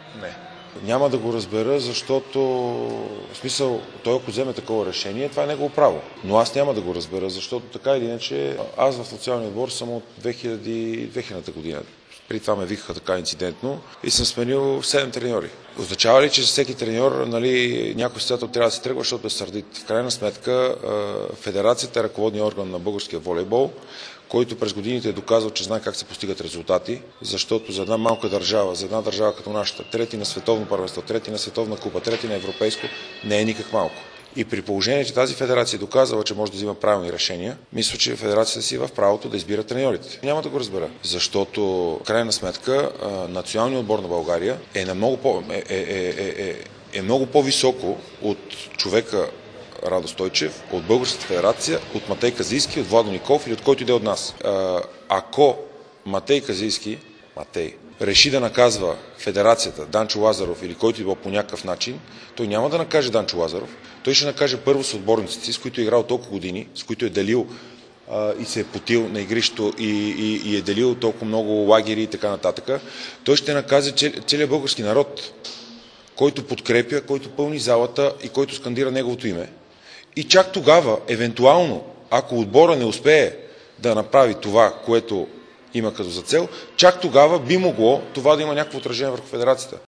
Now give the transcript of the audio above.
Не. Няма да го разбера, защото, в смисъл, той ако вземе такова решение, това е негово право. Но аз няма да го разбера, защото така или иначе, аз в националния отбор съм от 2000 година. При това ме викаха така инцидентно и съм сменил 7 треньори. Означава ли, че всеки треньор, някой състезател трябва да се тръгва, защото е сърдит? В крайна сметка, федерацията е ръководният орган на българския волейбол, който през годините е доказал, че знае как се постигат резултати, защото за една малка държава, за една държава като нашата, трети на световно първенство, трети на световна купа, трети на европейско, не е никак малко. И при положение, че тази федерация е доказала, че може да взима правилни решения, мисля, че федерацията си е в правото да избира треньорите. Няма да го разбера, защото в крайна сметка националният отбор на България е много по-високо от човека Радо Стойчев, от Българската федерация, от Матей Казийски, от Владо Николов или от който иде от нас. Ако Матей Казийски, реши да наказва федерацията, Данчо Лазаров или който и било по някакъв начин, той няма да накаже Данчо Лазаров, той ще накаже първо с отборниците, с които е играл толкова години, с които е делил и се е потил на игрището и е делил толкова много лагери и така нататък. Той ще наказа целият български народ, който подкрепя, който пълни залата и който скандира неговото име. И чак тогава, евентуално, ако отбора не успее да направи това, което има като за цел, чак тогава би могло това да има някакво отражение върху федерацията.